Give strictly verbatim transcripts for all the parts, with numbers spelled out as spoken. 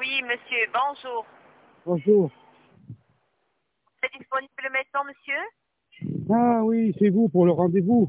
Oui, monsieur, bonjour. Bonjour. Vous êtes disponible maintenant, monsieur? Ah oui, c'est vous pour le rendez-vous.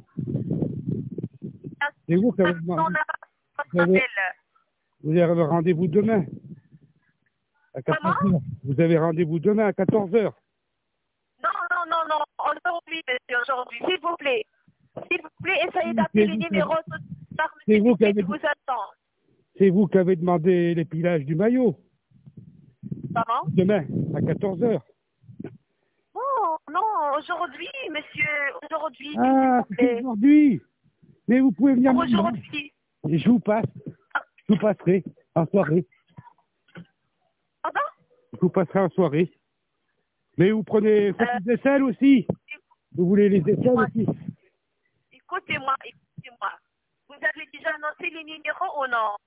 C'est vous qui avez On demandé. a Vous votre avez, appel. vous avez le rendez-vous demain à Comment? quatorze heures. Vous avez rendez-vous demain à quatorze heures. Non, non, non, non. Aujourd'hui, monsieur, aujourd'hui. S'il vous plaît. S'il vous plaît, essayez d'appeler C'est les vous, qui avez- numéros tout par c'est monsieur vous qui Piquet avez, qui vous attend. c'est vous qui avez demandé l'épilage du maillot. Comment? Demain à quatorze heures. Non, non, aujourd'hui, monsieur. Aujourd'hui, s'il Ah, vous c'est plaît. aujourd'hui. Mais vous pouvez venir Pour maintenant. aujourd'hui. Et je vous passe. Je vous passerai en soirée. Pardon? Je vous passerai en soirée. Mais vous prenez faites Euh, des aisselles aussi. Vous voulez les aisselles écoutez-moi, aussi. écoutez-moi, écoutez-moi. Vous avez déjà annoncé les numéros ou non?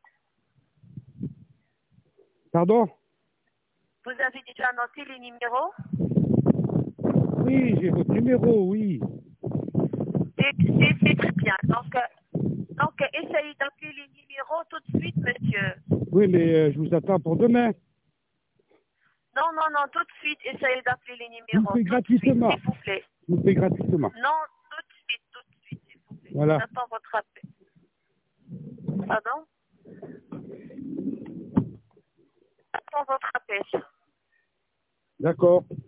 Pardon? Vous avez déjà annoncé les numéros? Oui, j'ai votre numéro, oui. C'est c'est- c'est très bien. Donc, euh, donc, euh, essayez d'appeler les numéros tout de suite, monsieur. Oui, mais euh, je vous attends pour demain. Non, non, non, tout de suite, essayez d'appeler les Je vous numéros. fais Tout de suite, gratuitement. s'il vous plaît. Je vous fais gratuitement. Non, tout de suite, tout de suite, s'il vous plaît. Voilà. J'attends votre appel. Pardon? J'attends votre appel. D'accord.